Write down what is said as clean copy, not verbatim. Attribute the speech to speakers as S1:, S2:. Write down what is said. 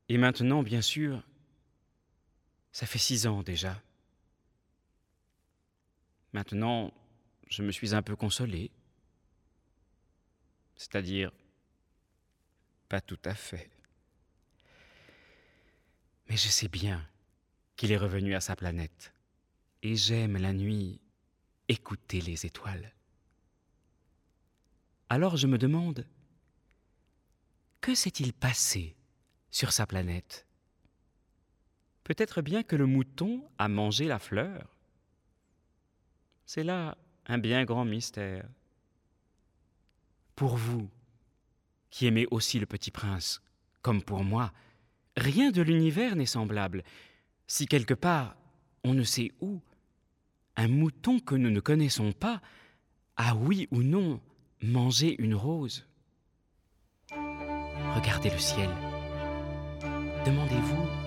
S1: Et maintenant, bien sûr, ça fait 6 ans déjà. Maintenant, je me suis un peu consolé. C'est-à-dire, pas tout à fait. Mais je sais bien qu'il est revenu à sa planète. Et j'aime la nuit écouter les étoiles. Alors je me demande, que s'est-il passé sur sa planète? Peut-être bien que le mouton a mangé la fleur. C'est là un bien grand mystère. Pour vous, qui aimez aussi le Petit Prince, comme pour moi, rien de l'univers n'est semblable. Si quelque part, on ne sait où, un mouton que nous ne connaissons pas a oui ou non mangé une rose. Regardez le ciel. Demandez-vous